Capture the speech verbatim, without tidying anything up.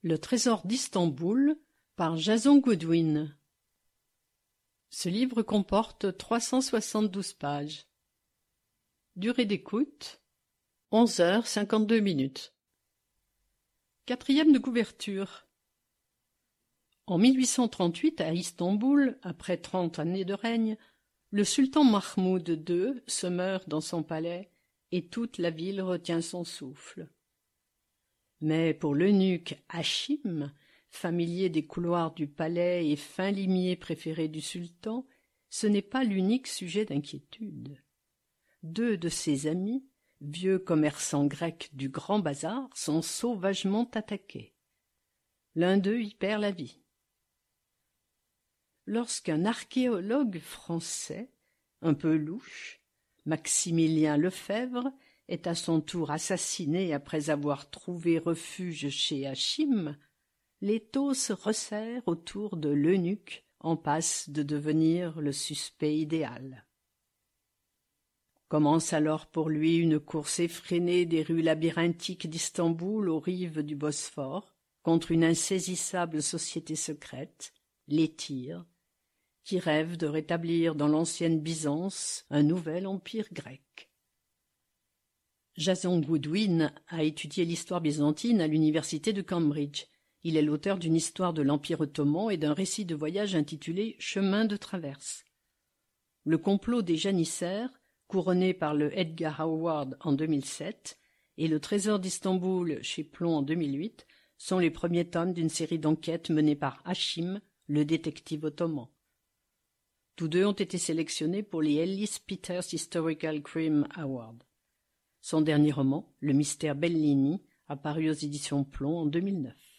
Le trésor d'Istanbul par Jason Goodwin. Ce livre comporte trois cent soixante-douze pages. Durée d'écoute onze heures cinquante-deux minutes. Quatrième de couverture. En mille huit cent trente-huit, à Istanbul, après trente années de règne, le sultan Mahmoud deux se meurt dans son palais et toute la ville retient son souffle. Mais pour l'eunuque Hachim, familier des couloirs du palais et fin limier préféré du sultan, ce n'est pas l'unique sujet d'inquiétude. Deux de ses amis, vieux commerçants grecs du Grand Bazar, sont sauvagement attaqués. L'un d'eux y perd la vie. Lorsqu'un archéologue français, un peu louche, Maximilien Lefebvre, est à son tour assassiné après avoir trouvé refuge chez Hachim, l'étau se resserre autour de l'eunuque en passe de devenir le suspect idéal. Commence alors pour lui une course effrénée des rues labyrinthiques d'Istanbul aux rives du Bosphore contre une insaisissable société secrète, les Tyrs, qui rêve de rétablir dans l'ancienne Byzance un nouvel empire grec. Jason Goodwin a étudié l'histoire byzantine à l'université de Cambridge. Il est l'auteur d'une histoire de l'Empire ottoman et d'un récit de voyage intitulé « Chemin de traverse ». Le complot des janissaires, couronné par le Edgar Howard en deux mille sept, et le trésor d'Istanbul chez Plon en deux mille huit sont les premiers tomes d'une série d'enquêtes menées par Hachim, le détective ottoman. Tous deux ont été sélectionnés pour les Ellis Peters Historical Crime Awards. Son dernier roman, Le mystère Bellini, a paru aux éditions Plon en deux mille neuf.